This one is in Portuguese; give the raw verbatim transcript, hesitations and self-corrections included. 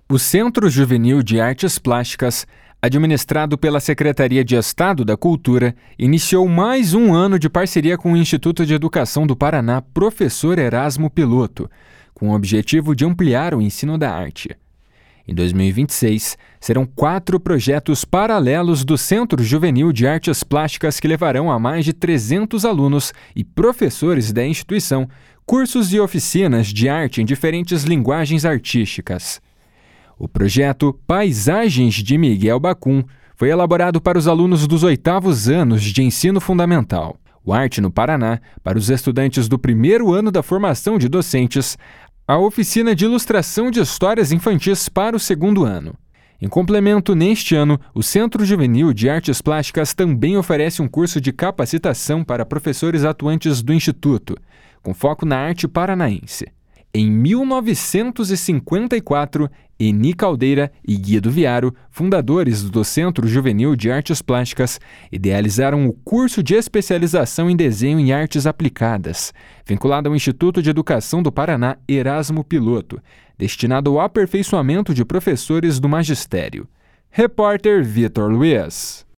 O Centro Juvenil de Artes Plásticas, administrado pela Secretaria de Estado da Cultura, iniciou mais um ano de parceria com o Instituto de Educação do Paraná Professor Erasmo Piloto, com o objetivo de ampliar o ensino da arte. Em dois mil e vinte e seis, serão quatro projetos paralelos do Centro Juvenil de Artes Plásticas que levarão a mais de trezentos alunos e professores da instituição cursos e oficinas de arte em diferentes linguagens artísticas. O projeto Paisagens de Miguel Bacum foi elaborado para os alunos dos oitavos anos de ensino fundamental. O Arte no Paraná, para os estudantes do primeiro ano da formação de docentes, a oficina de ilustração de histórias infantis para o segundo ano. Em complemento, neste ano, o Centro Juvenil de Artes Plásticas também oferece um curso de capacitação para professores atuantes do Instituto, com foco na arte paranaense. Em mil novecentos e cinquenta e quatro, Eni Caldeira e Guido Viaro, fundadores do Centro Juvenil de Artes Plásticas, idealizaram o curso de especialização em desenho e artes aplicadas, vinculado ao Instituto de Educação do Paraná Erasmo Piloto, destinado ao aperfeiçoamento de professores do magistério. Repórter Vitor Luiz.